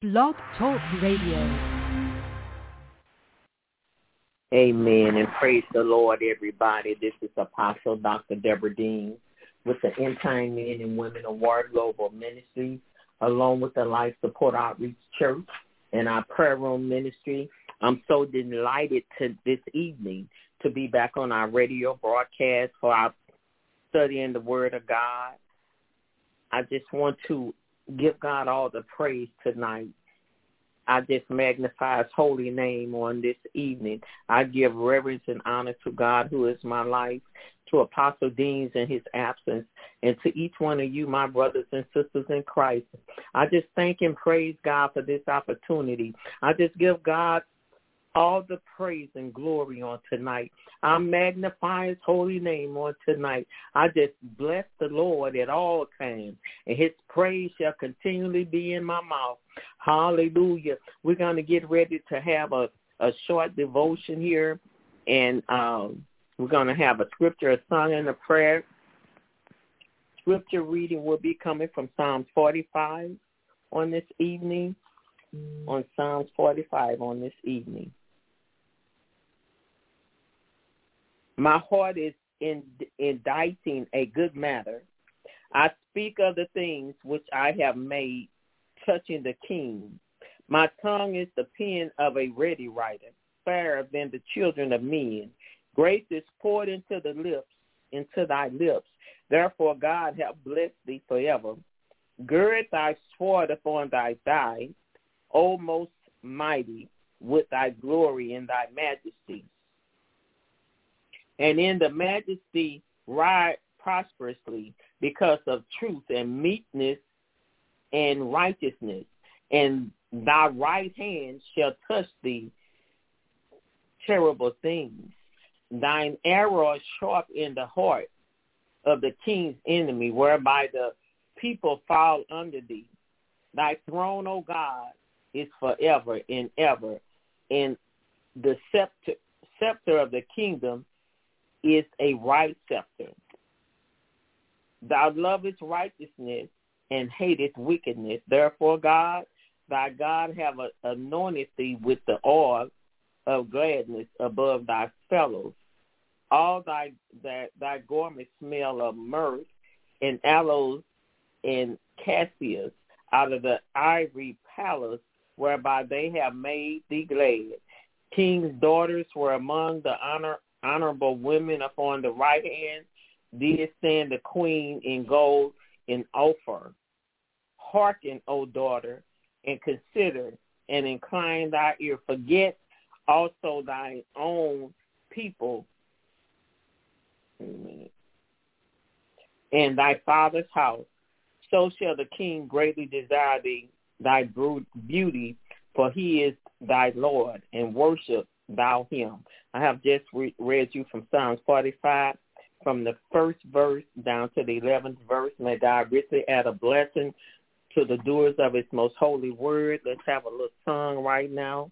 Blog Talk Radio. Amen, and praise the Lord, everybody. This is Apostle Dr. Deborah Dean with the End Time Men and Women of War Global Ministries, along with the Life Support Outreach Church and our prayer room ministry. I'm so delighted this evening to be back on our radio broadcast for our studying the Word of God. I just want to give God all the praise tonight. I just magnify His holy name on this evening. I give reverence and honor to God, who is my life, to Apostle Deans in his absence, and to each one of you, my brothers and sisters in Christ. I just thank and praise God for this opportunity. I just give God all the praise and glory on tonight. I magnify His holy name on tonight. I just bless the Lord at all times, and His praise shall continually be in my mouth. Hallelujah. We're going to get ready to have a short devotion here, and we're going to have a scripture, a song, and a prayer. Scripture reading will be coming from Psalms 45 on this evening, on Psalms 45 on this evening. My heart is inditing a good matter. I speak of the things which I have made touching the king. My tongue is the pen of a ready writer, fairer than the children of men. Grace is poured into thy lips. Therefore God hath blessed thee forever. Gird thy sword upon thy thigh, O most mighty, with thy glory and thy majesty. And in the majesty ride prosperously, because of truth and meekness and righteousness. And thy right hand shall touch thee terrible things. Thine arrow is sharp in the heart of the king's enemy, whereby the people fall under thee. Thy throne, O God, is forever and ever, and the scepter of the kingdom is a right scepter. Thou lovest righteousness and hatest wickedness. Therefore God, thy God, have anointed thee with the oil of gladness above thy fellows. All thy garments smell of myrrh and aloes and cassias out of the ivory palace, whereby they have made thee glad. King's daughters were among the honorable women. Upon the right hand did stand the queen in gold and Ophir. Hearken, O daughter, and consider, and incline thy ear. Forget also thine own people and thy father's house. So shall the king greatly desire thee, thy beauty, for he is thy Lord, and worship thou him. I have just read you from Psalms 45, from the first verse down to the 11th verse. May God richly add a blessing to the doers of His most holy word. Let's have a little song right now.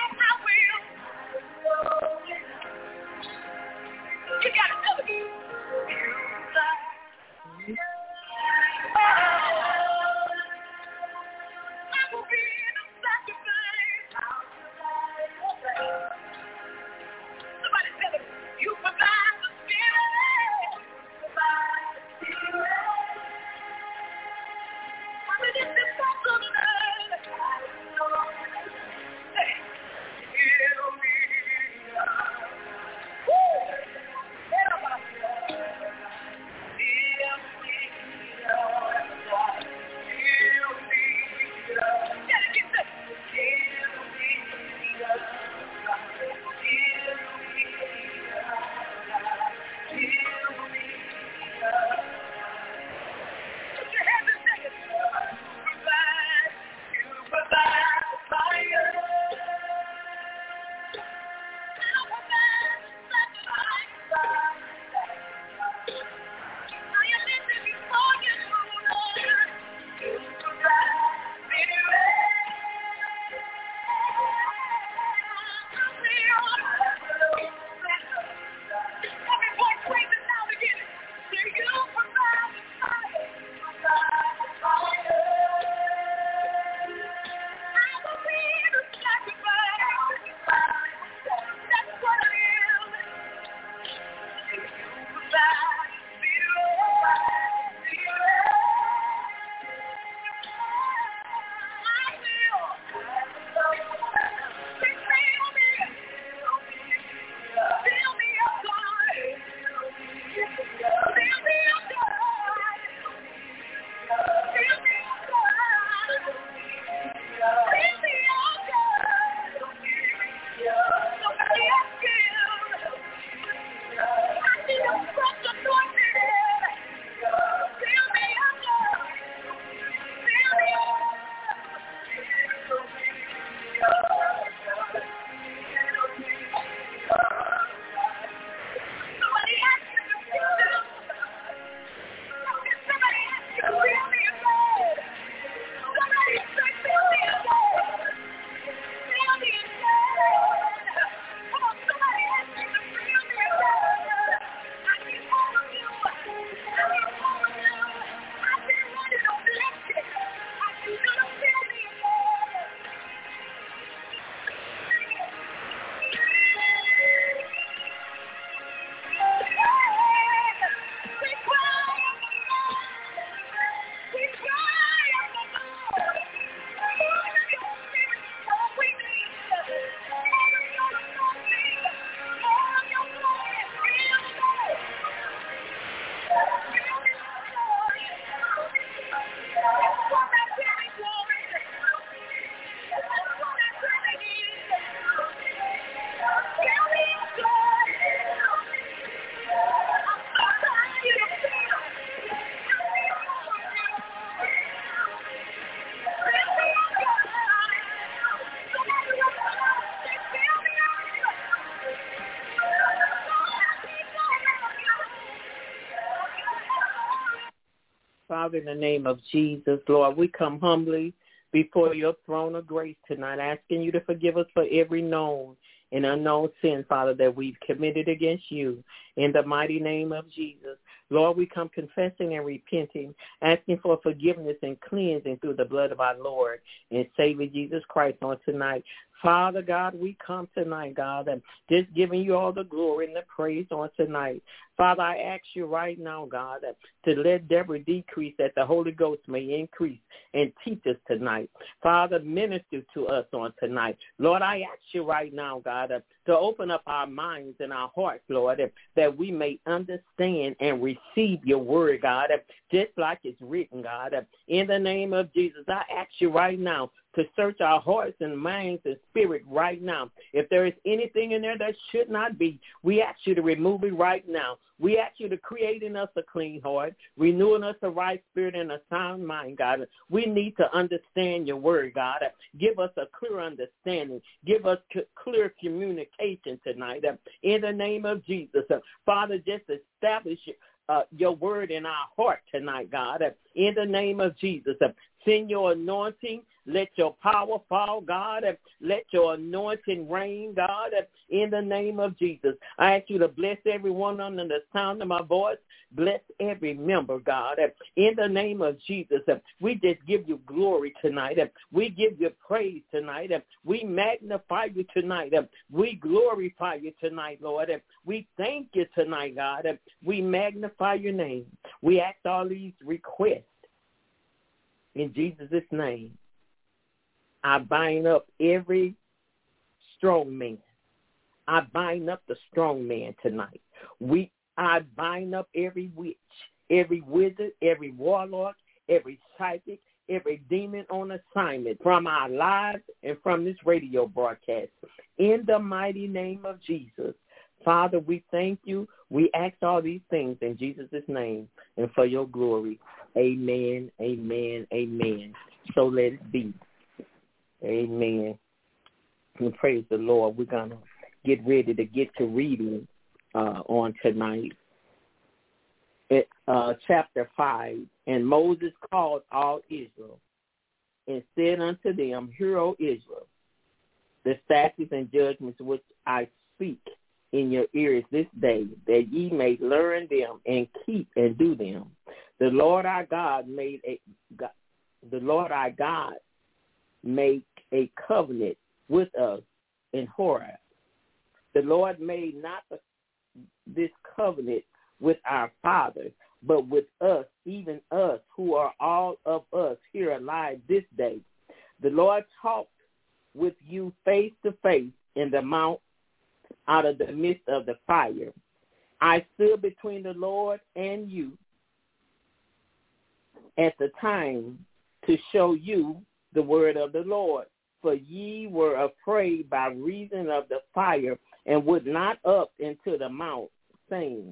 Father, in the name of Jesus, Lord, we come humbly before your throne of grace tonight, asking you to forgive us for every known and unknown sin, Father, that we've committed against you. In the mighty name of Jesus, Lord, we come confessing and repenting, asking for forgiveness and cleansing through the blood of our Lord and Savior Jesus Christ on tonight. Father God, we come tonight, God, and just giving you all the glory and the praise on tonight. Father, I ask you right now, God, to let Deborah decrease, that the Holy Ghost may increase and teach us tonight. Father, minister to us on tonight. Lord, I ask you right now, God, to open up our minds and our hearts, Lord, that we may understand and receive your word, God, just like it's written, God. In the name of Jesus, I ask you right now to search our hearts and minds and spirit right now. If there is anything in there that should not be, we ask you to remove it right now. We ask you to create in us a clean heart, renewing us a right spirit and a sound mind, God. We need to understand your word, God. Give us a clear understanding. Give us clear communication tonight. In the name of Jesus, Father, just establish your word in our heart tonight, God. In the name of Jesus, send your anointing Let your power fall, God. Let your anointing reign, God, in the name of Jesus. I ask you to bless everyone under the sound of my voice. Bless every member, God, in the name of Jesus. We just give you glory tonight. We give you praise tonight. We magnify you tonight. We glorify you tonight, Lord. We thank you tonight, God. We magnify your name. We ask all these requests in Jesus' name. I bind up every strong man. I bind up the strong man tonight. I bind up every witch, every wizard, every warlock, every psychic, every demon on assignment from our lives and from this radio broadcast. In the mighty name of Jesus, Father, we thank you. We ask all these things in Jesus' name and for your glory. Amen, amen, amen. So let it be. Amen. And praise the Lord. We're going to get ready to get to reading on tonight. Chapter 5. And Moses called all Israel and said unto them, Hear, O Israel, the statutes and judgments which I speak in your ears this day, that ye may learn them and keep and do them. The Lord our God made a covenant with us in Horeb. The Lord made not this covenant with our fathers, but with us, even us, who are all of us here alive this day. The Lord talked with you face to face in the mount out of the midst of the fire. I stood between the Lord and you at the time to show you the word of the Lord, for ye were afraid by reason of the fire and would not up into the mount, saying,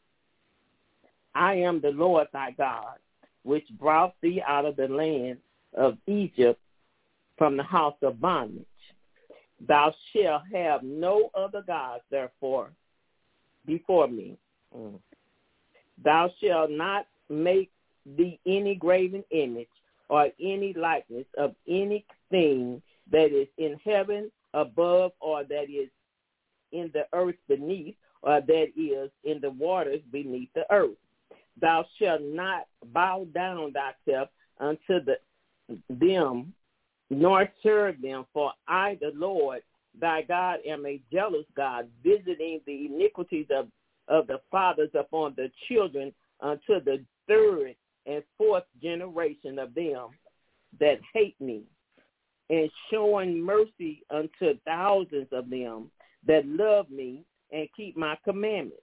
I am the Lord thy God, which brought thee out of the land of Egypt from the house of bondage. Thou shalt have no other gods, therefore, before me. Thou shalt not make thee any graven image or any likeness of anything that is in heaven above, or that is in the earth beneath, or that is in the waters beneath the earth. Thou shalt not bow down thyself unto them, nor serve them, for I, the Lord thy God, am a jealous God, visiting the iniquities of the fathers upon the children unto the third and fourth generation of them that hate me, and showing mercy unto thousands of them that love me and keep my commandments.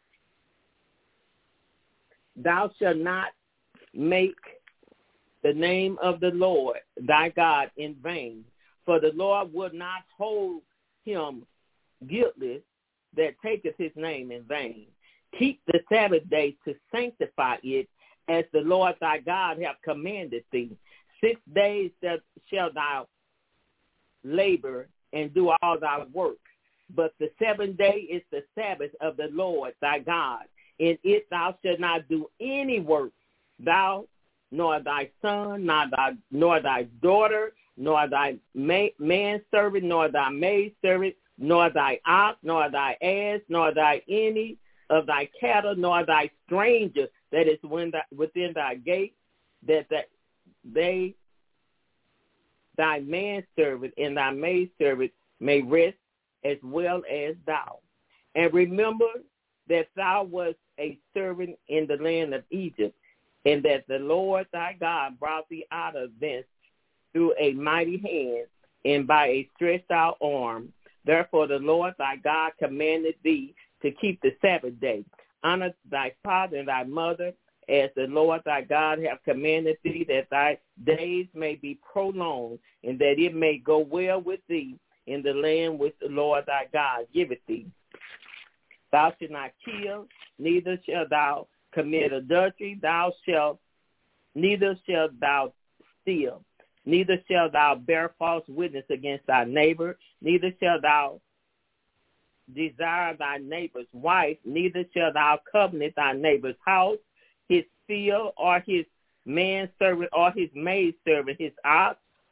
Thou shalt not make the name of the Lord thy God in vain, for the Lord would not hold him guiltless that taketh his name in vain. Keep the Sabbath day to sanctify it, as the Lord thy God hath commanded thee. 6 days shalt thou labor and do all thy work, but the 7th day is the Sabbath of the Lord thy God. In it thou shalt not do any work, thou, nor thy son, nor thy daughter, nor thy manservant, nor thy maidservant, nor thy ox, nor thy ass, nor thy any of thy cattle, nor thy stranger that is within thy gate, that thy manservant and thy maidservant may rest as well as thou. And remember that thou wast a servant in the land of Egypt, and that the Lord thy God brought thee out of thence through a mighty hand and by a stretched out arm. Therefore the Lord thy God commanded thee to keep the Sabbath day. Honor thy father and thy mother, as the Lord thy God hath commanded thee, that thy days may be prolonged, and that it may go well with thee in the land which the Lord thy God giveth thee. Thou shalt not kill, neither shalt thou commit adultery, neither shalt thou steal, neither shalt thou bear false witness against thy neighbor, neither shalt thou desire thy neighbor's wife, neither shalt thou covet thy neighbor's house, his field, or his manservant, or his maidservant, his ox,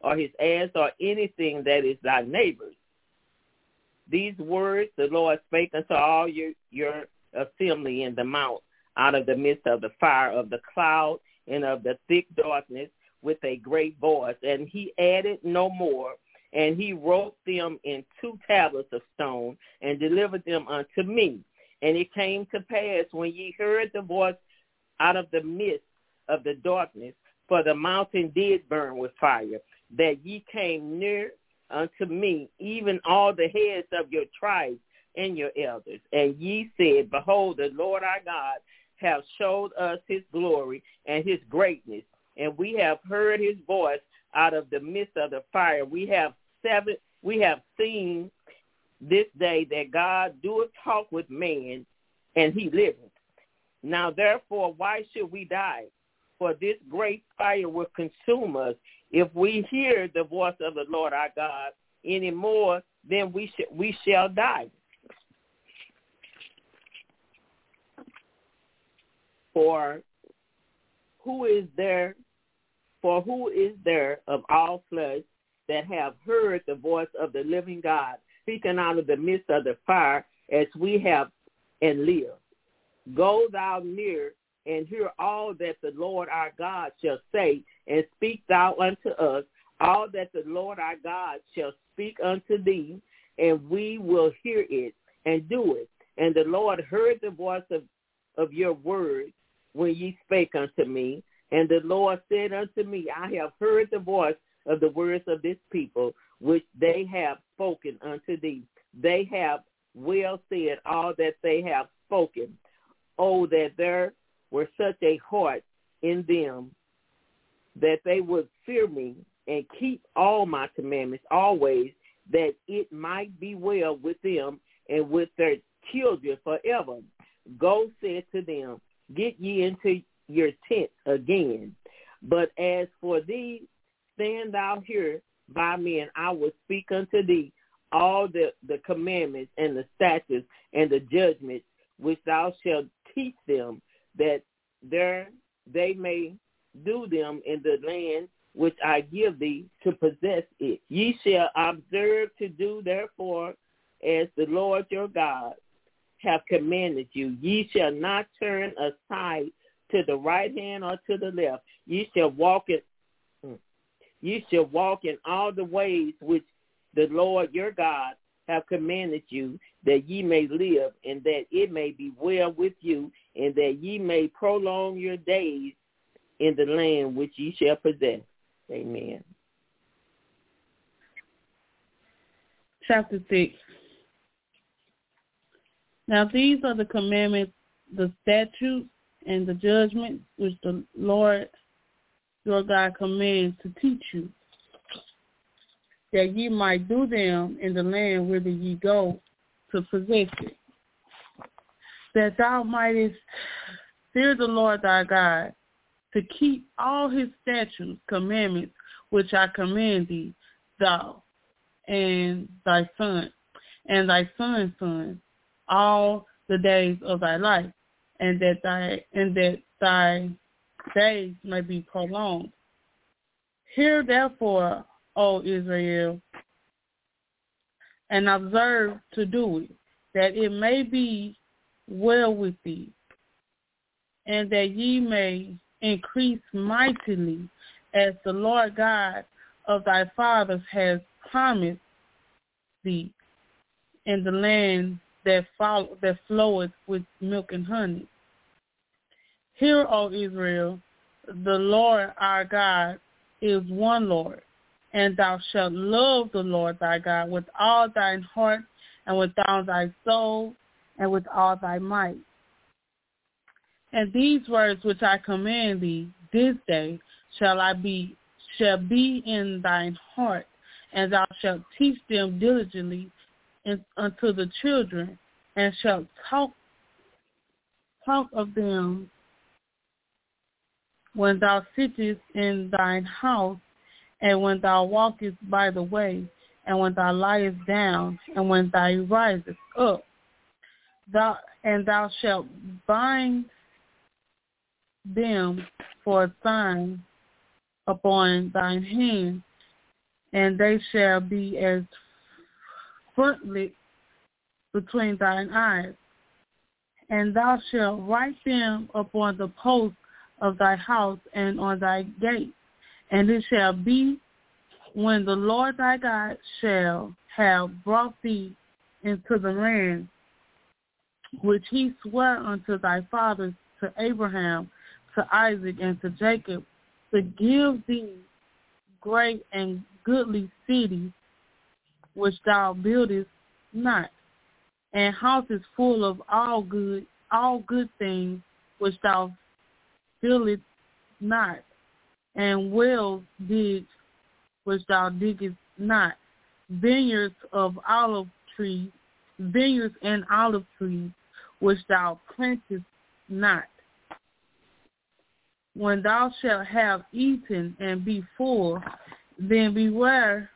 or his ass, or anything that is thy neighbor's. These words the Lord spake unto all your assembly in the mount, out of the midst of the fire, of the cloud, and of the thick darkness, with a great voice. And he added no more. And he wrote them in 2 tablets of stone, and delivered them unto me. And it came to pass, when ye heard the voice out of the midst of the darkness, for the mountain did burn with fire, that ye came near unto me, even all the heads of your tribes and your elders. And ye said, Behold, the Lord our God hath showed us his glory and his greatness, and we have heard his voice out of the midst of the fire. We have seen this day that God doeth talk with man, and he liveth. Now therefore, why should we die? For this great fire will consume us. If we hear the voice of the Lord our God any more, then we shall die. For who is there of all flesh that have heard the voice of the living God speaking out of the midst of the fire, as we have, and live? Go thou near and hear all that the Lord our God shall say, and speak thou unto us all that the Lord our God shall speak unto thee, and we will hear it and do it. And the Lord heard the voice of your words when ye spake unto me. And the Lord said unto me, I have heard the voice of the words of this people, which they have spoken unto thee. They have well said all that they have spoken. Oh, that there were such a heart in them, that they would fear me and keep all my commandments always, that it might be well with them and with their children forever. Go, said to them, get ye into your tent again. But as for thee, stand thou here by me, and I will speak unto thee all the commandments and the statutes and the judgments which thou shalt teach them, that they may do them in the land which I give thee to possess it. Ye shall observe to do therefore as the Lord your God hath commanded you. Ye shall not turn aside to the right hand or to the left. Ye shall walk in all the ways which the Lord your God hath commanded you, that ye may live, and that it may be well with you, and that ye may prolong your days in the land which ye shall possess. Amen. Chapter 6. Now these are the commandments, the statutes, and the judgments which the Lord your God commands to teach you, that ye might do them in the land whither ye go to possess it, that thou mightest fear the Lord thy God, to keep all his statutes, commandments, which I command thee, thou and thy son, and thy son's son, all the days of thy life, and that thy days may be prolonged. Hear therefore, O Israel, and observe to do it, that it may be well with thee, and that ye may increase mightily, as the Lord God of thy fathers has promised thee, in the land that floweth with milk and honey. Hear, O Israel, the Lord our God is one Lord, and thou shalt love the Lord thy God with all thine heart, and with all thy soul, and with all thy might. And these words which I command thee this day shall be in thine heart, and thou shalt teach them diligently unto the children, and shalt talk of them when thou sittest in thine house, and when thou walkest by the way, and when thou liest down, and when thou risest up. Thou shalt bind them for a sign upon thine hand, and they shall be as frontlet between thine eyes. And thou shalt write them upon the posts of thy house and on thy gates. And it shall be, when the Lord thy God shall have brought thee into the land which he sware unto thy fathers, to Abraham, to Isaac, and to Jacob, to give thee great and goodly cities, which thou buildest not, and houses full of all good things, which thou fillest not, and wells digged, which thou diggest not, vineyards and olive trees, which thou plantest not. When thou shalt have eaten and be full, then beware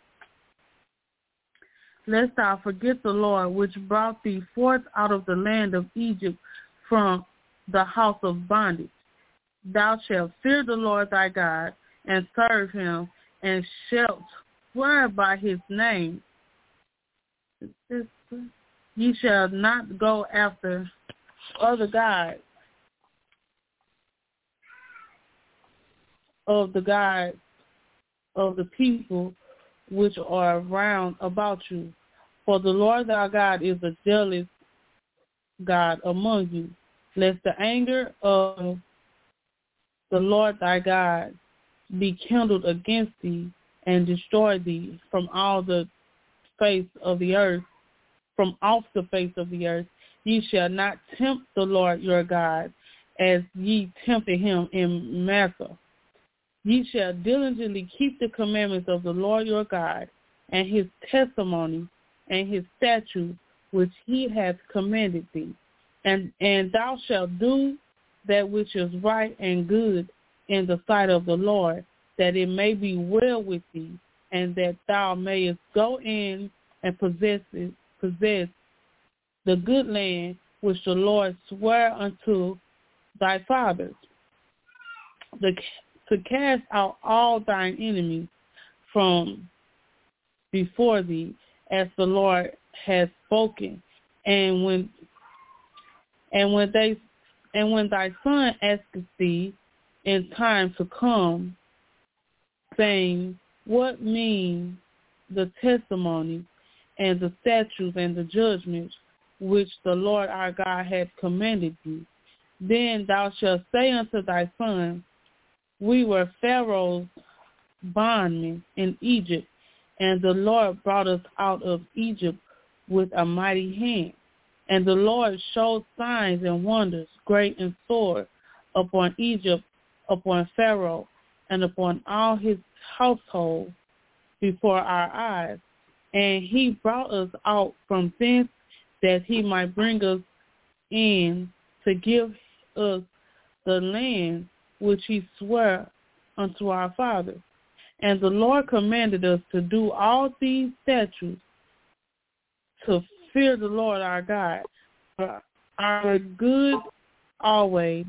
lest thou forget the Lord, which brought thee forth out of the land of Egypt from the house of bondage. Thou shalt fear the Lord thy God, and serve him, and shalt swear by his name. Ye shall not go after other gods of the gods of the people which are round about you. For the Lord thy God is a jealous God among you, lest the anger of the Lord thy God be kindled against thee, and destroy thee from off the face of the earth. Ye shall not tempt the Lord your God, as ye tempted him in Massah. Ye shall diligently keep the commandments of the Lord your God, and his testimonies, and his statutes, which he hath commanded thee. And thou shalt do that which is right and good in the sight of the Lord, that it may be well with thee, and that thou mayest go in and possess the good land which the Lord sware unto thy fathers, to cast out all thine enemies from before thee, as the Lord has spoken. And when thy son asketh thee in time to come, saying, what mean the testimonies and the statutes and the judgments which the Lord our God hath commanded thee? Then thou shalt say unto thy son, we were Pharaoh's bondmen in Egypt, and the Lord brought us out of Egypt with a mighty hand. And the Lord showed signs and wonders, great and sore, upon Egypt, upon Pharaoh, and upon all his household before our eyes. And he brought us out from thence, that he might bring us in to give us the land which he sware unto our fathers. And the Lord commanded us to do all these statutes, to fear the Lord our God, for our good always,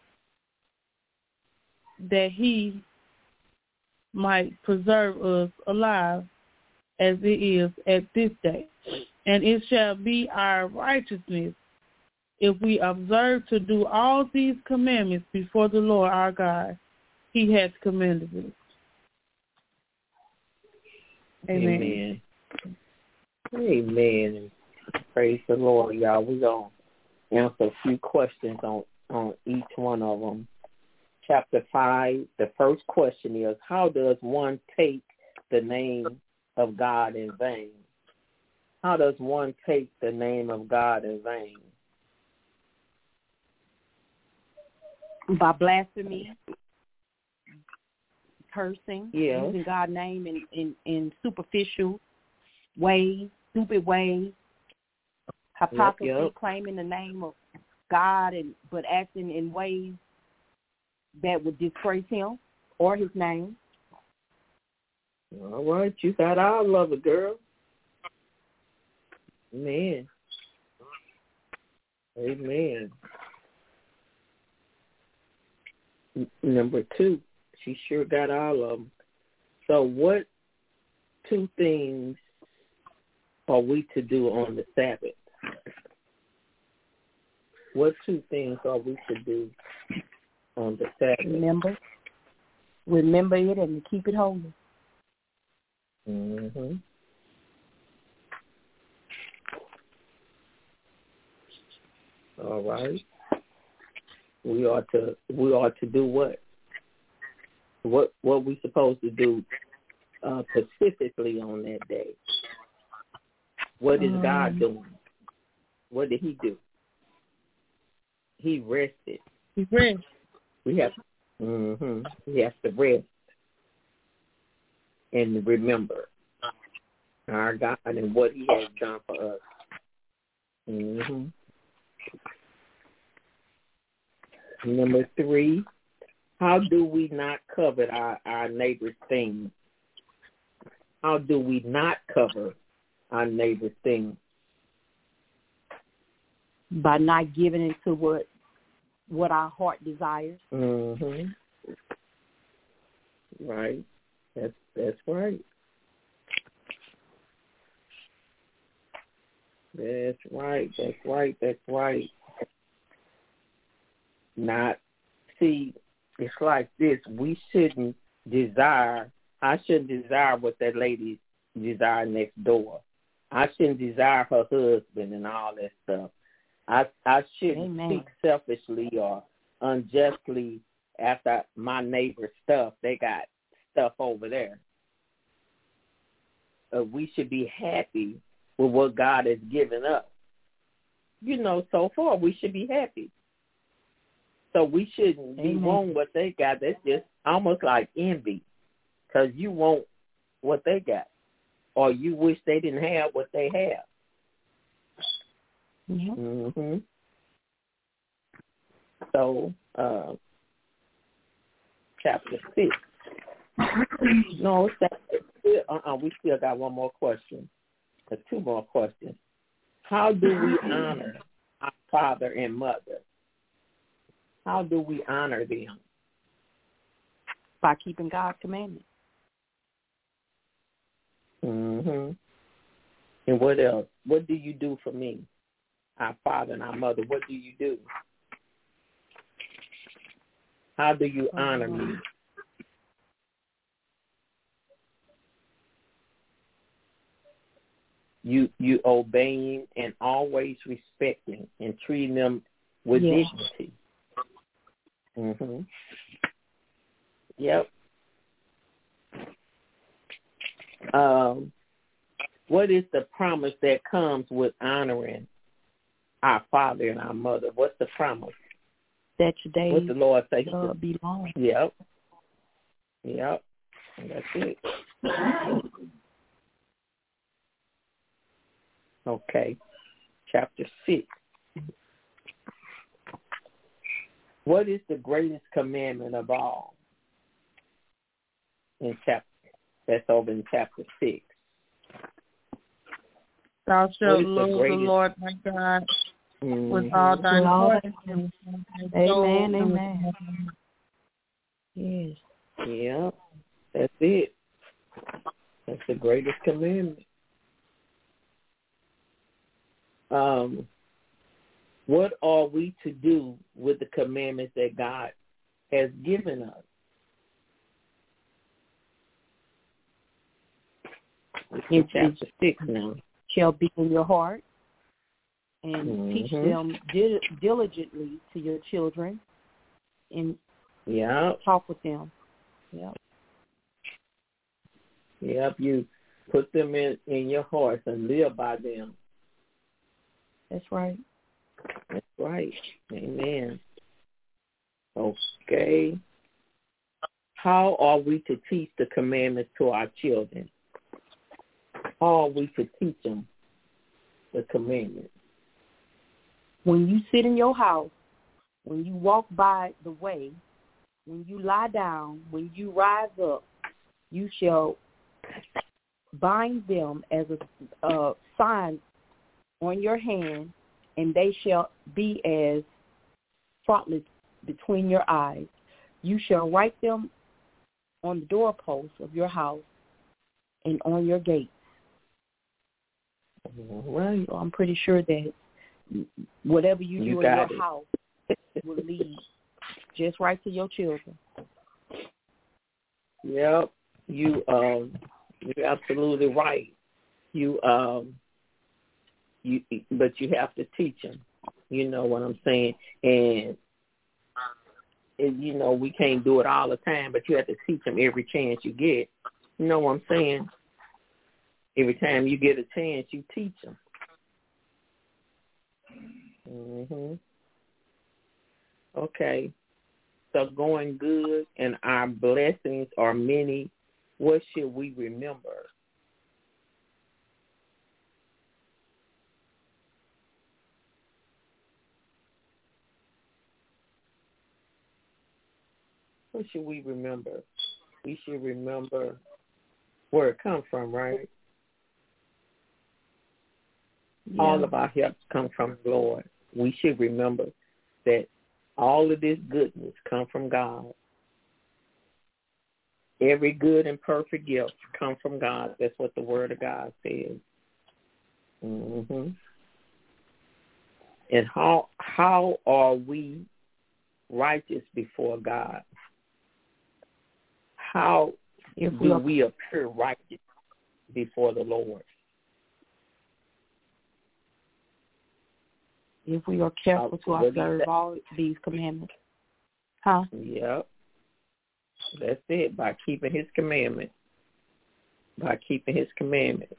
that he might preserve us alive as it is at this day. And it shall be our righteousness if we observe to do all these commandments before the Lord our God. He has commanded us. Amen. Amen. Praise the Lord, y'all. We're going to answer a few questions on each one of them. Chapter 5, the first question is, how does one take the name of God in vain? How does one take the name of God in vain? By blasphemy, cursing, using God's name in superficial ways, stupid ways, hypocrisy, claiming the name of God but acting in ways that would disgrace him or his name. All right, you got our lover, girl. Amen. Amen. Number 2, she sure got all of them. So what 2 things are we to do on the Sabbath? What 2 things are we to do on the Sabbath? Remember it and keep it holy. Mm-hmm. All right. We ought to do what? What we supposed to do specifically on that day? What is God doing? What did He do? He rested. He rested. We have to rest and remember our God and what He has done for us. Mm-hmm. Number 3, how do we not covet our neighbor's things? How do we not cover our neighbor's things? By not giving into what our heart desires. Mm-hmm. Right. That's right. That's right. Not, see, it's like this. I shouldn't desire what that lady desire next door. I shouldn't desire her husband and all that stuff. I shouldn't speak selfishly or unjustly after my neighbor's stuff. They got stuff over there. We should be happy with what God has given us. So far we should be happy. So we shouldn't be wanting what they got. That's just almost like envy, because you want what they got, or you wish they didn't have what they have. Mm-hmm. So, chapter 6. No, we still got one more question. 2 more questions. How do we honor our father and mother? How do we honor them? By keeping God's commandments. Mm-hmm. And what else? What do you do for me? Our father and our mother, what do you do? How do you honor me? You obeying and always respecting and treating them with dignity. Mm-hmm. Yep. What is the promise that comes with honoring our father and our mother? What's the promise? That your days what the Lord say? Be long. Yep. And that's it. Okay. Chapter 6. What is the greatest commandment of all? That's over in chapter 6. Thou shalt love the Lord thy God with all thy heart. Amen. Yes. Yeah, that's it. That's the greatest commandment. What are we to do with the commandments that God has given us? In chapter 6 now. Shall be in your heart, and teach them diligently to your children, and talk with them. You put them in your hearts and live by them. That's right. Amen. Okay. How are we to teach the commandments to our children? How are we to teach them the commandments? When you sit in your house, when you walk by the way, when you lie down, when you rise up, you shall bind them as a sign on your hand, and they shall be as frontlets between your eyes. You shall write them on the doorposts of your house and on your gates. Well, so I'm pretty sure that whatever you do in your house will lead just right to your children. Yep, you're absolutely right. But you have to teach them. You know what I'm saying? And you know, we can't do it all the time, but you have to teach them every chance you get. You know what I'm saying? Every time you get a chance, you teach them. Okay. So going good and our blessings are many. What should we remember? What should we remember? We should remember where it comes from, right? Yeah. All of our help comes from the Lord. We should remember that all of this goodness comes from God. Every good and perfect gift comes from God. That's what the Word of God says. And how are we righteous before God? How do we appear righteous before the Lord? If we are careful to observe all these commandments. Huh? Yep. That's it, by keeping his commandments. By keeping his commandments.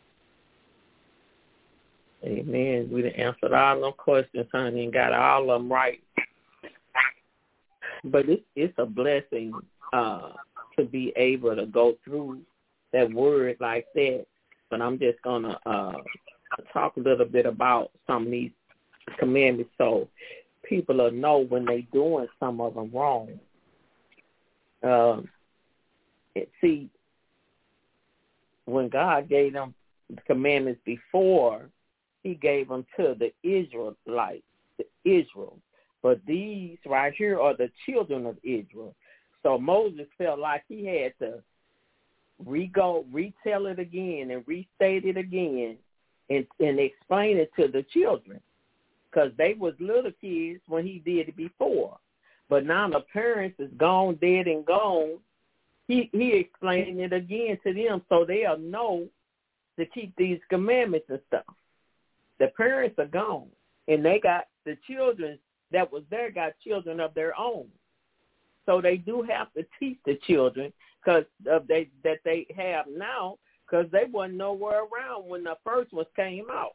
Amen. We done answered all them questions, honey, and got all of them right. But it's a blessing to be able to go through that word like that. But I'm just going to talk a little bit about some of these commandments so people will know when they're doing some of them wrong. See, when God gave them the commandments before, he gave them to the Israelites, Israel. But these right here are the children of Israel. So Moses felt like he had to retell it again and restate it again and explain it to the children, because they was little kids when he did it before. But now the parents is gone, dead and gone. He explained it again to them so they'll know to keep these commandments and stuff. The parents are gone, and they got the children that was there got children of their own. So they do have to teach the children that they have now, because they wasn't nowhere around when the first ones came out.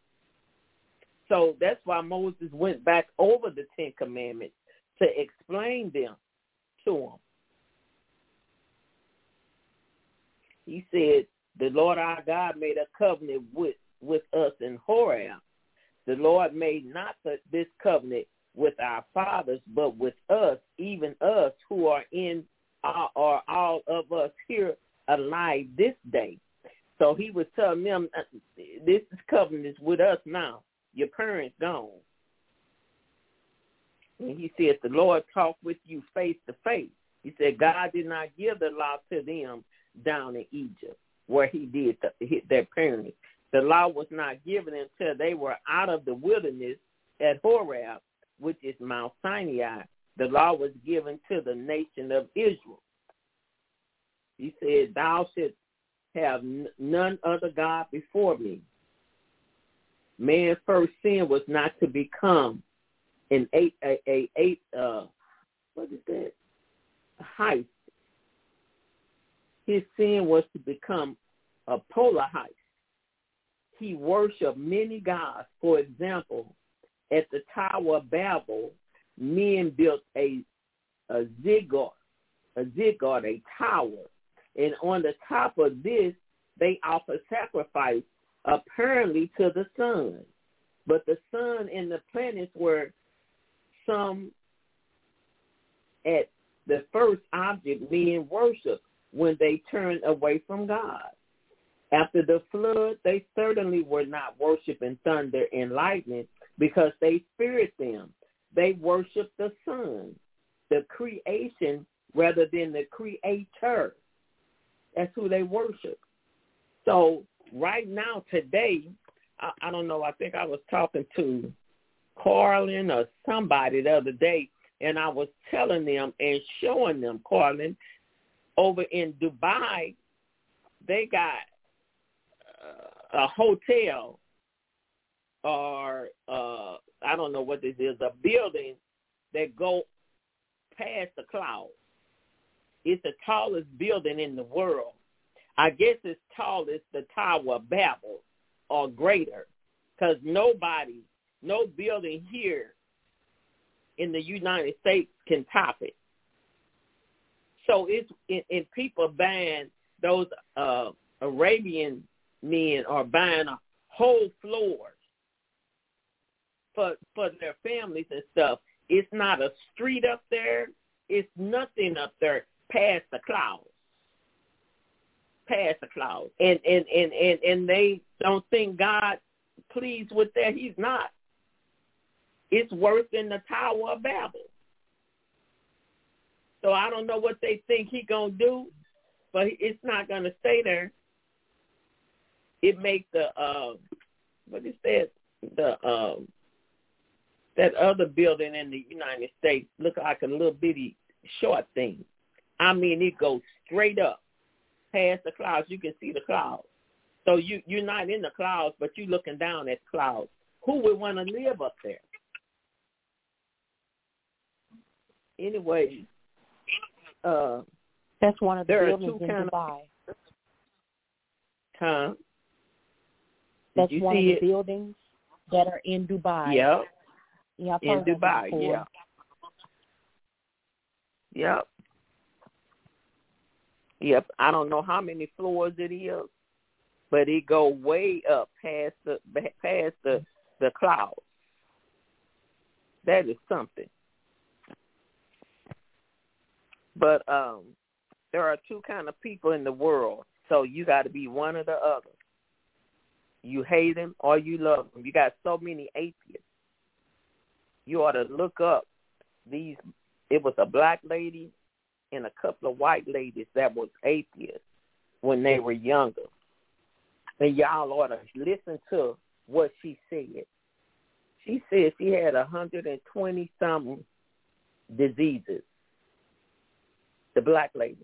So that's why Moses went back over the 10 Commandments to explain them to them. He said, the Lord our God made a covenant with us in Horeb. The Lord made not this covenant with our fathers, but with us, even us who are all of us here alive this day. So he was telling them, this covenant is with us now. Your parents gone. And he said, the Lord talked with you face to face. He said, God did not give the law to them down in Egypt, where he did their parents. The law was not given until they were out of the wilderness at Horeb, which is Mount Sinai. The law was given to the nation of Israel. He said, thou shouldst have none other God before me. Man's first sin was not to become a heist. His sin was to become a polytheist. He worshipped many gods. For example, at the Tower of Babel, men built a ziggurat, a tower. And on the top of this, they offered sacrifice, apparently to the sun. But the sun and the planets were some at the first object men worshipped when they turned away from God. After the flood, they certainly were not worshiping thunder and lightning because they feared them. They worshiped the sun, the creation, rather than the creator. That's who they worship. So right now, today, I don't know, I think I was talking to Carlin or somebody the other day, and I was telling them and showing them, Carlin, over in Dubai, they got a hotel or I don't know what this is, a building that go past the clouds. It's the tallest building in the world. I guess it's tall as the Tower of Babel or greater, because no building here in the United States can top it. So it's and people buying, those Arabian men are buying a whole floors for their families and stuff. It's not a street up there. It's nothing up there past the clouds. Past the clouds. And they don't think God pleased with that. He's not. It's worse than the Tower of Babel. So I don't know what they think he going to do, but it's not going to stay there. It makes the, what is that? That other building in the United States look like a little bitty short thing. I mean, it goes straight up past the clouds. You can see the clouds. So you're not in the clouds, but you're looking down at the clouds. Who would want to live up there? Anyway, that's one of the buildings in Dubai. Huh? That's one of the buildings that are in Dubai. Yep. Yeah, in Dubai, yeah. Yep. Yep. I don't know how many floors it is, but it go way up past the clouds. That is something. But there are two kind of people in the world, so you got to be one or the other. You hate them or you love them. You got so many atheists. You ought to look up these. It was a black lady and a couple of white ladies that was atheists when they were younger. And y'all ought to listen to what she said. She said she had 120-something diseases. The black lady.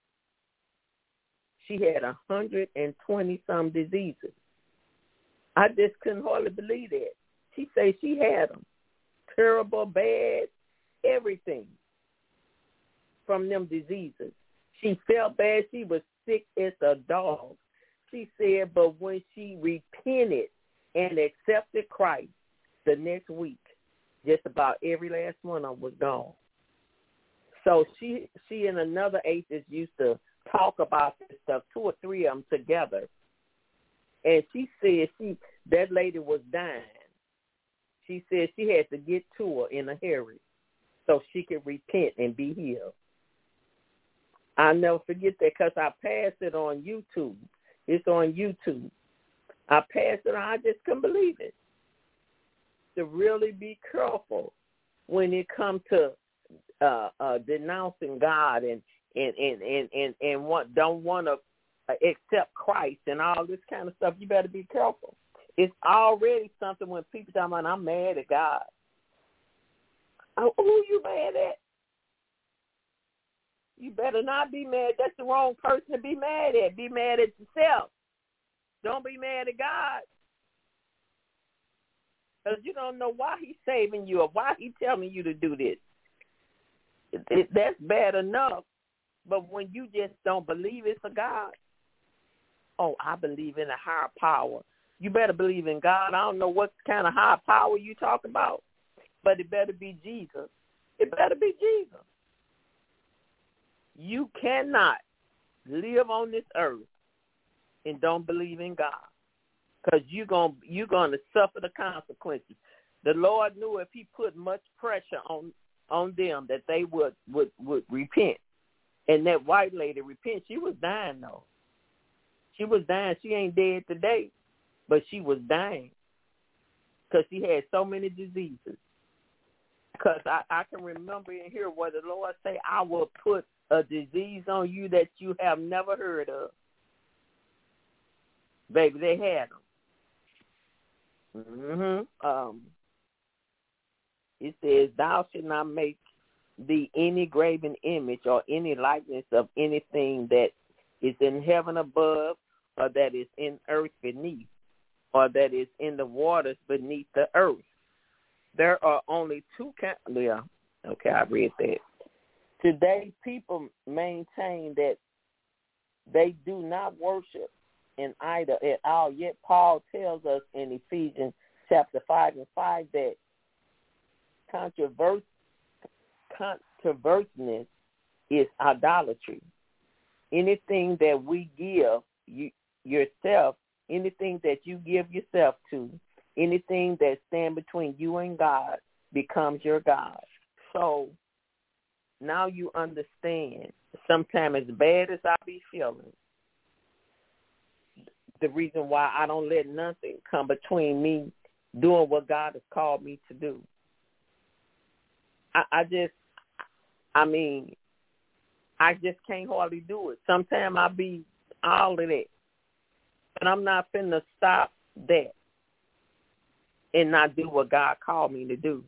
She had 120-some diseases. I just couldn't hardly believe that. She said she had them. Terrible, bad, everything from them diseases. She felt bad. She was sick as a dog. She said, but when she repented and accepted Christ the next week, just about every last one of them was gone. So she and another atheist used to talk about this stuff, 2 or 3 of them together. And she said that lady was dying. She said she had to get to her in a hurry so she could repent and be healed. I'll never forget that because I passed it on YouTube. It's on YouTube. I passed it on. I just couldn't believe it. To really be careful when it comes to denouncing God and don't want to accept Christ and all this kind of stuff. You better be careful. It's already something when people talk about, I'm mad at God. Oh, who you mad at? You better not be mad. That's the wrong person to be mad at. Be mad at yourself. Don't be mad at God. Because you don't know why he's saving you or why he's telling you to do this. That's bad enough. But when you just don't believe it's a God, oh, I believe in a higher power. You better believe in God. I don't know what kind of higher power you talk about, but it better be Jesus. It better be Jesus. You cannot live on this earth and don't believe in God, because you're going to suffer the consequences. The Lord knew if he put much pressure on them that they would repent. And that white lady repent. She was dying, though. She was dying. She ain't dead today, but she was dying because she had so many diseases. Because I can remember and hear where the Lord say, I will put a disease on you that you have never heard of. Baby, they had them. It says, thou shalt not make thee any graven image or any likeness of anything that is in heaven above, or that is in earth beneath, or that is in the waters beneath the earth. There are only two kinds. Yeah, okay, I read that. Today, people maintain that they do not worship an idol at all. Yet Paul tells us in Ephesians chapter 5:5 that controversiness is idolatry. Anything that we give yourself, anything that you give yourself to, anything that stands between you and God becomes your God. So now you understand, sometimes as bad as I be feeling, the reason why I don't let nothing come between me doing what God has called me to do. I just can't hardly do it. Sometimes I be all of that. But I'm not finna stop that and not do what God called me to do.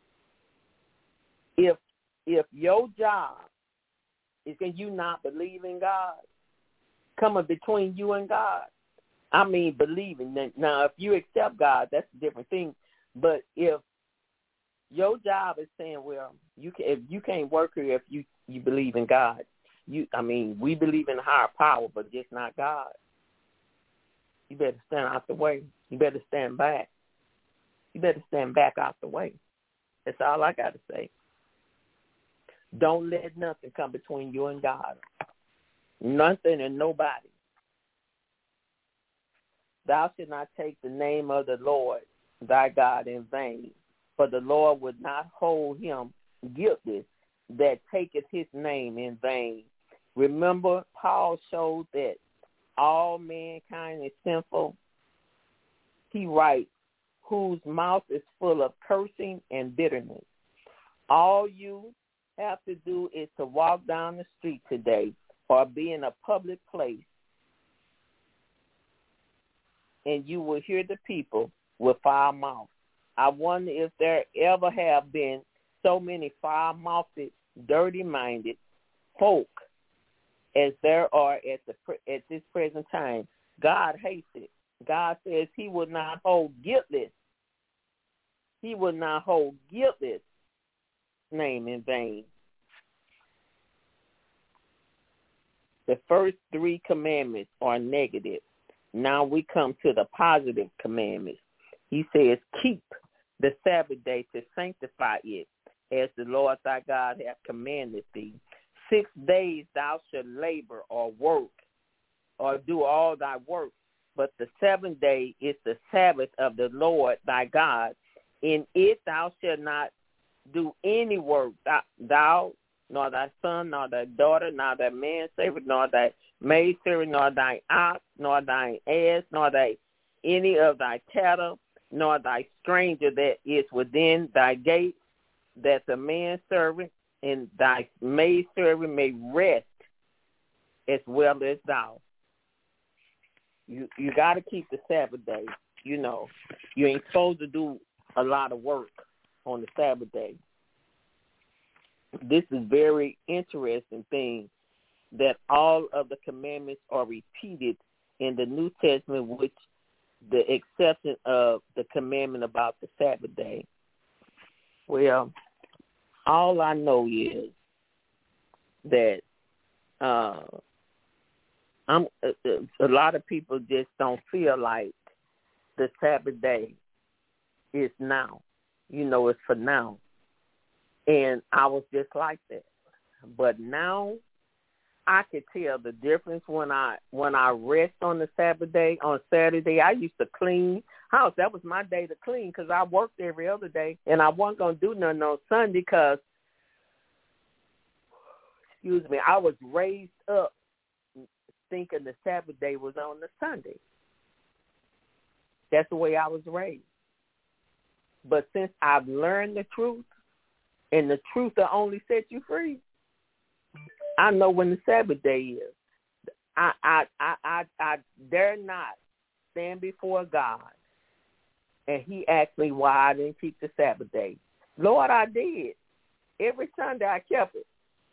If your job is that you not believe in God, coming between you and God, I mean believing. Now, if you accept God, that's a different thing. But if your job is saying, well, if you can't work here if you believe in God. We believe in a higher power, but just not God. You better stand out the way. You better stand back. You better stand back out the way. That's all I got to say. Don't let nothing come between you and God. Nothing and nobody. Thou shalt not take the name of the Lord thy God in vain, for the Lord would not hold him guiltless that taketh his name in vain. Remember, Paul showed that all mankind is sinful. He writes, whose mouth is full of cursing and bitterness. All you have to do is to walk down the street today or be in a public place, and you will hear the people with foul mouth. I wonder if there ever have been so many foul-mouthed, dirty-minded folk as there are at this present time. God hates it. God says he will not hold guiltless. He will not hold guiltless name in vain. The first 3 commandments are negative. Now we come to the positive commandments. He says, keep the Sabbath day to sanctify it, as the Lord thy God hath commanded thee. 6 days thou shalt labor or work or do all thy work, but the 7th day is the Sabbath of the Lord thy God. In it thou shalt not do any work, thou, nor thy son, nor thy daughter, nor thy manservant, nor thy maidservant, nor thy ox, nor thy ass, nor any of thy cattle, nor thy stranger that is within thy gates, that the manservant and thy maidservant may rest as well as thou. You got to keep the Sabbath day. You ain't supposed to do a lot of work on the Sabbath day. This is very interesting thing that all of the commandments are repeated in the New Testament, which the exception of the commandment about the Sabbath day. Well, all I know is that a lot of people just don't feel like the Sabbath day is now. It's for now. And I was just like that. But now I could tell the difference when I rest on the Sabbath day. On Saturday, I used to clean house. That was my day to clean because I worked every other day, and I wasn't going to do nothing on Sunday because, I was raised up thinking the Sabbath day was on the Sunday. That's the way I was raised. But since I've learned the truth, and the truth will only set you free, I know when the Sabbath day is. I dare not stand before God, and he asked me why I didn't keep the Sabbath day. Lord, I did. Every Sunday I kept it.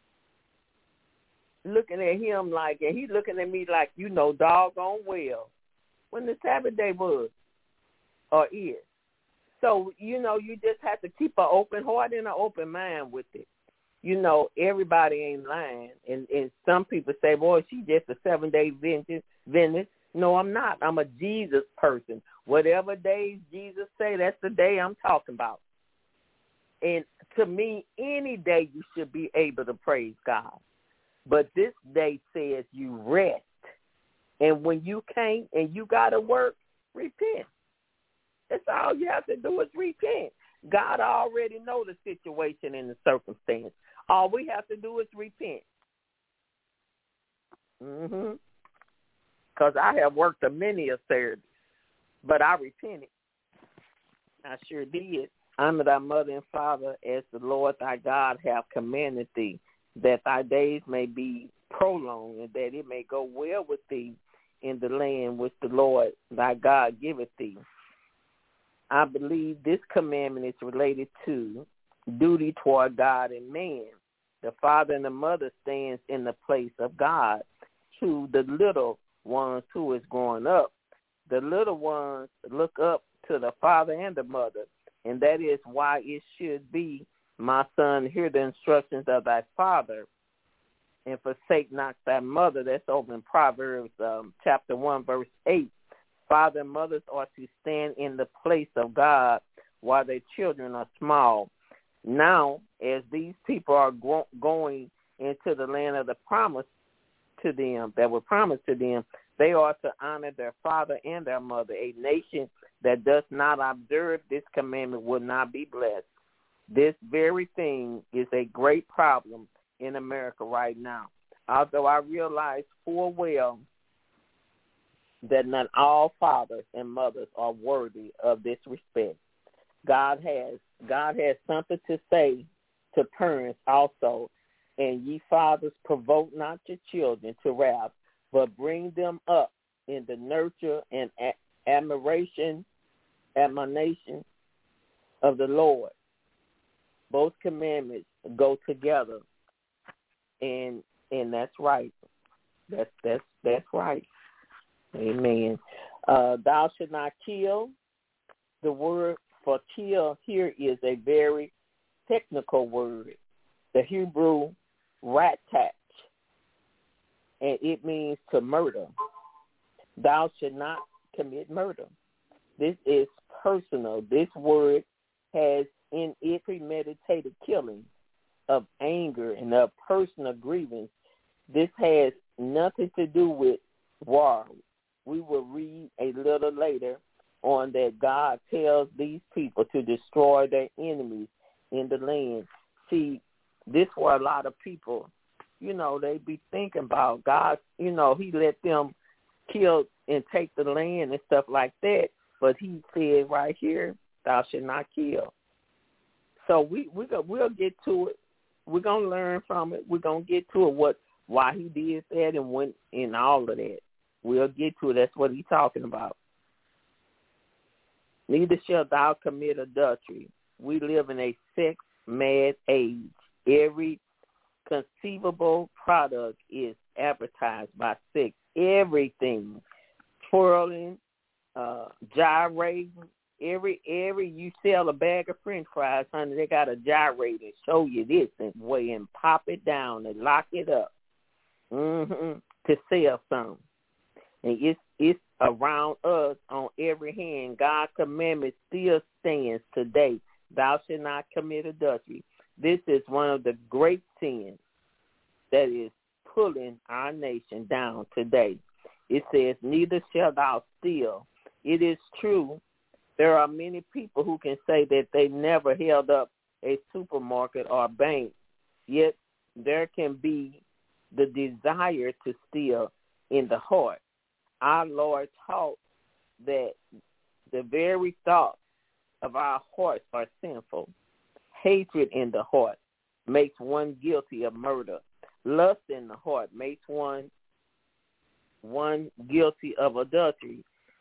Looking at him like, and he looking at me like, you know, doggone well, when the Sabbath day was or is. So, you know, you just have to keep an open heart and an open mind with it. You know, everybody ain't lying. And some people say, boy, she just a 7-day Adventist. No, I'm not. I'm a Jesus person. Whatever days Jesus say, that's the day I'm talking about. And to me, any day you should be able to praise God. But this day says you rest. And when you can't and you got to work, repent. That's all you have to do is repent. God already know the situation and the circumstance. All we have to do is repent. Because I have worked a many a Saturday, but I repented. I sure did. Honor thy mother and father as the Lord thy God hath commanded thee, that thy days may be prolonged and that it may go well with thee in the land which the Lord thy God giveth thee. I believe this commandment is related to duty toward God and man. The father and the mother stands in the place of God to the little ones who is growing up. The little ones look up to the father and the mother, and that is why it should be, my son, hear the instructions of thy father and forsake not thy mother. That's over in Proverbs chapter 1, verse 8. Father and mothers are to stand in the place of God while their children are small. Now, as these people are going into the land of the promise to them, that were promised to them, they are to honor their father and their mother. A nation that does not observe this commandment will not be blessed. This very thing is a great problem in America right now. Although I realize full well that not all fathers and mothers are worthy of this respect. God has something to say to parents also. And ye fathers, provoke not your children to wrath, but bring them up in the nurture and admonition of the Lord. Both commandments go together, and that's right. That's right. Amen. Thou shalt not kill. The word for kill here is a very technical word. The Hebrew ratat, and it means to murder. Thou shalt not commit murder. This is personal. This word has in it premeditated killing of anger and of personal grievance. This has nothing to do with war. We will read a little later on that God tells these people to destroy their enemies in the land. See, this where a lot of people, you know, they be thinking about God, you know, he let them kill and take the land and stuff like that. But he said right here, thou shalt not kill. So we'll get to it. We're going to learn from it. We're going to get to it, why he did that and when in all of that. We'll get to it. That's what he's talking about. Neither shalt thou commit adultery. We live in a sex-mad age. Every conceivable product is advertised by sex. Everything, twirling, gyrating. Every you sell a bag of French fries, honey, they got a gyrate and show you this and way and pop it down and lock it up to sell something. And it's around us on every hand. God's commandment still stands today. Thou shalt not commit adultery. This is one of the great sins that is pulling our nation down today. It says, neither shalt thou steal. It is true. There are many people who can say that they never held up a supermarket or a bank, yet there can be the desire to steal in the heart. Our Lord taught that the very thoughts of our hearts are sinful. Hatred in the heart makes one guilty of murder. Lust in the heart makes one guilty of adultery.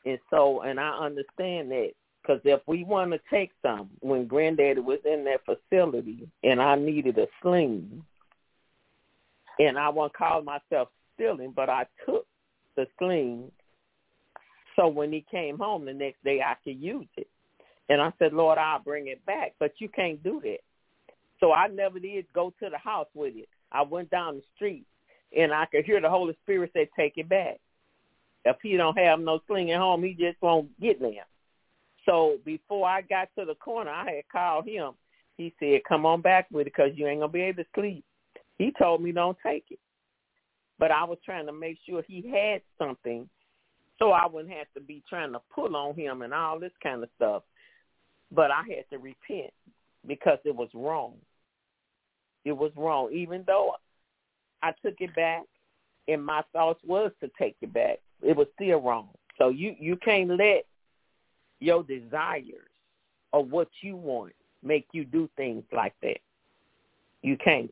And I understand that, because if we want to take some, when Granddaddy was in that facility and I needed a sling, and I won't call myself stealing, but I took the sling so when he came home the next day I could use it. And I said, Lord, I'll bring it back, but you can't do that. So I never did go to the house with it. I went down the street, and I could hear the Holy Spirit say, take it back. If he don't have no sling at home, he just won't get there. So before I got to the corner, I had called him. He said, come on back with it because you ain't going to be able to sleep. He told me don't take it. But I was trying to make sure he had something so I wouldn't have to be trying to pull on him and all this kind of stuff. But I had to repent because it was wrong. It was wrong. Even though I took it back and my thoughts was to take it back, it was still wrong. So you can't let your desires or what you want make you do things like that. You can't.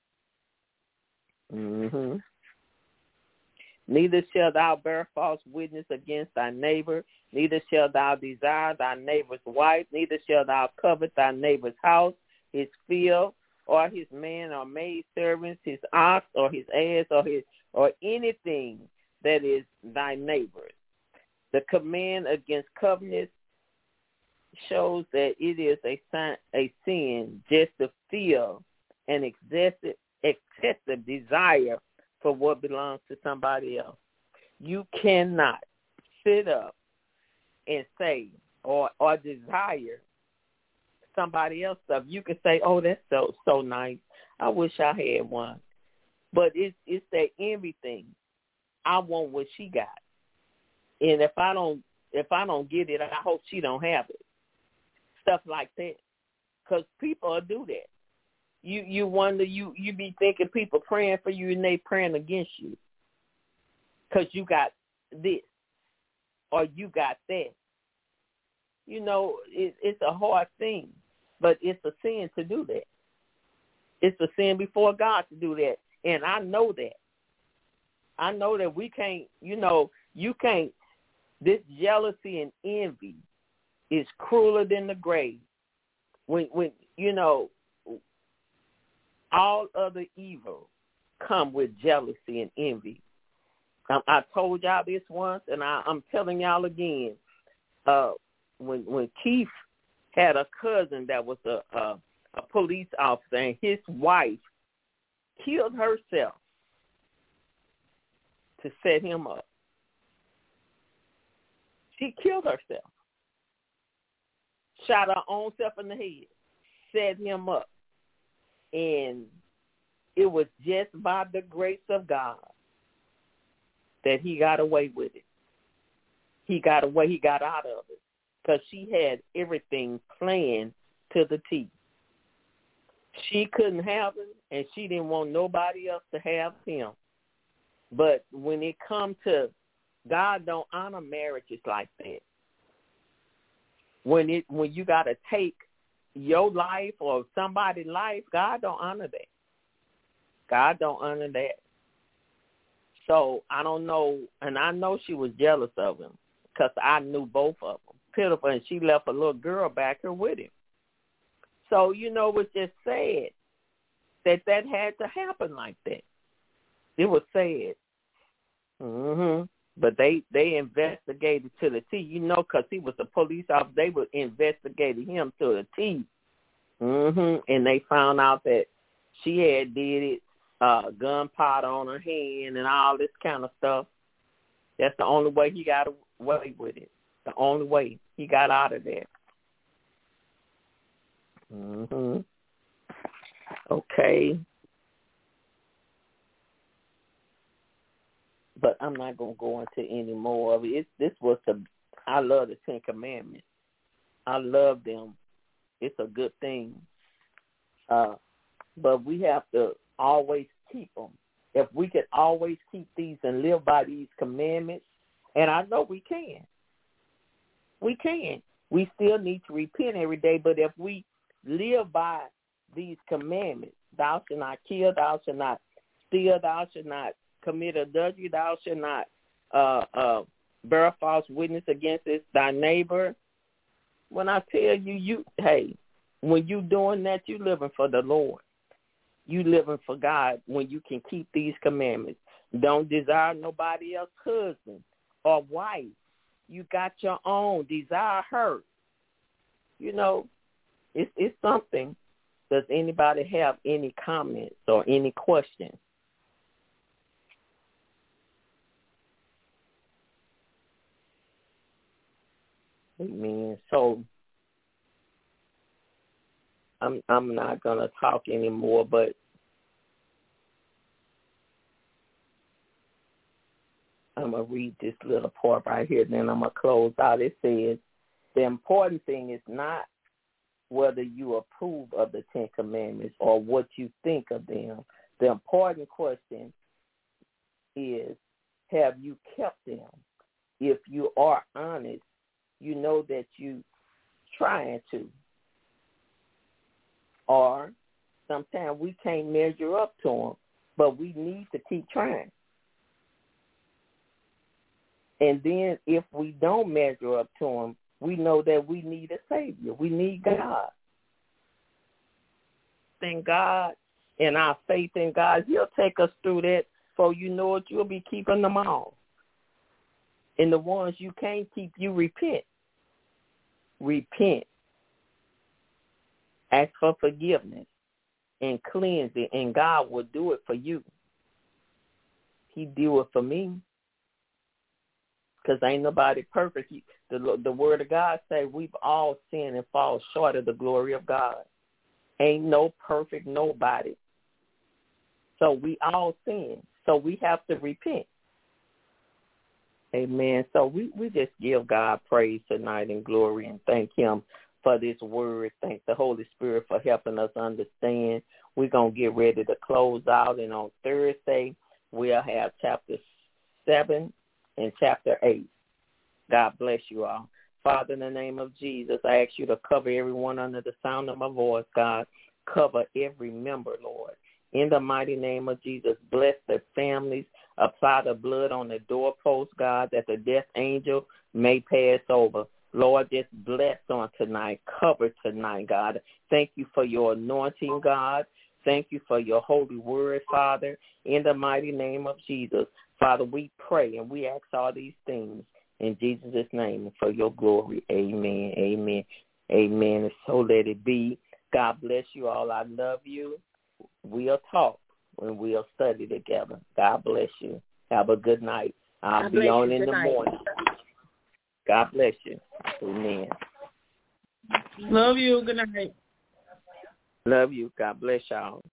Neither shall thou bear false witness against thy neighbor, neither shall thou desire thy neighbor's wife, neither shall thou covet thy neighbor's house, his field, or his man or maid servants, his ox or his ass or anything that is thy neighbor's. The command against covenants shows that it is a sin just to feel an excessive desire for what belongs to somebody else. You cannot sit up and say or desire somebody else's stuff. You can say, oh, that's so nice. I wish I had one. But it's that envy thing. I want what she got. And if I don't get it, I hope she don't have it. Stuff like that. Because people will do that. You wonder, you be thinking people praying for you and they praying against you because you got this or you got that. You know, it's a hard thing, but it's a sin to do that. It's a sin before God to do that, and I know that. I know that we can't, you can't, this jealousy and envy is crueler than the grave. When all other evil come with jealousy and envy. I told y'all this once, and I'm telling y'all again. When Keith had a cousin that was a police officer, and his wife killed herself to set him up. She killed herself, shot her own self in the head, set him up. And it was just by the grace of God that he got away with it. He got away. He got out of it because she had everything planned to the T. She couldn't have him, and she didn't want nobody else to have him. But when it comes to God, don't honor marriages like that. When you got to take your life or somebody's life, God don't honor that. God don't honor that. So I don't know, and I know she was jealous of him because I knew both of them. Pitiful, and she left a little girl back here with him. So, it's just sad that had to happen like that. It was sad. But they investigated to the T, because he was a police officer. They were investigating him to the T. And they found out that she had did it, gunpowder on her hand and all this kind of stuff. That's the only way he got away with it. The only way he got out of there. Okay. But I'm not going to go into any more of it. I love the Ten Commandments. I love them. It's a good thing. But we have to always keep them. If we could always keep these and live by these commandments, and I know we can. We can. We still need to repent every day, but if we live by these commandments, thou shalt not kill, thou shalt not steal, thou shalt not commit adultery, thou shalt not bear false witness against thy neighbor. When I tell you, when you doing that, you living for the Lord. You living for God when you can keep these commandments. Don't desire nobody else's husband or wife. You got your own. Desire her. You know, it's something. Does anybody have any comments or any questions? Amen. So I'm not gonna talk anymore, but I'm gonna read this little part right here, then I'm gonna close out. It says, the important thing is not whether you approve of the 10 Commandments or what you think of them. The important question is, have you kept them? If you are honest, you know that you trying to. Or sometimes we can't measure up to them, but we need to keep trying. And then if we don't measure up to them, we know that we need a Savior. We need God. Thank God, and our faith in God, He'll take us through that. So you know it, you'll be keeping them all. And the ones you can't keep, you repent. Repent. Ask for forgiveness and cleanse it, and God will do it for you. He do it for me. Because ain't nobody perfect. The word of God say we've all sinned and fall short of the glory of God. Ain't no perfect nobody. So we all sin. So we have to repent. Amen. So we just give God praise tonight and glory and thank Him for this word. Thank the Holy Spirit for helping us understand. We're going to get ready to close out. And on Thursday, we'll have chapter 7 and chapter 8. God bless you all. Father, in the name of Jesus, I ask you to cover everyone under the sound of my voice, God. Cover every member, Lord. In the mighty name of Jesus, bless their families. Apply the blood on the doorpost, God, that the death angel may pass over. Lord, just bless on tonight. Cover tonight, God. Thank you for your anointing, God. Thank you for your holy word, Father. In the mighty name of Jesus, Father, we pray and we ask all these things in Jesus' name and for your glory. Amen, amen, amen. And so let it be. God bless you all. I love you. We'll talk and we'll study together. God bless you. Have a good night. I'll be on in the morning. God bless you. Amen. Love you. Good night. Love you. God bless y'all.